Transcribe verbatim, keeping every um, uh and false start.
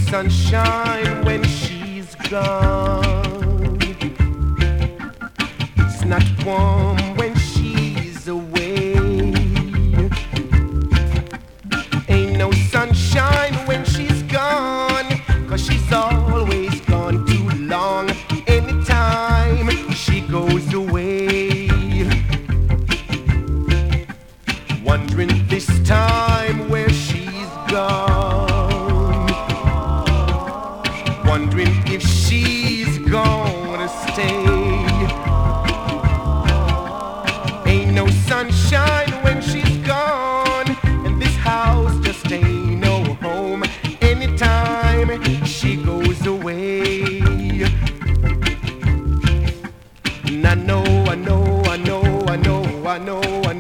sunshine when she's gone. It's not warm when she's away. Ain't no sunshine when she's gone, 'cause she's always gone too long. Anytime she goes away, wondering this time where she's gone, wondering if she's gonna stay. Ain't no sunshine when she's gone, and this house just ain't no home anytime she goes away. And I know, I know, I know, I know, I know, I know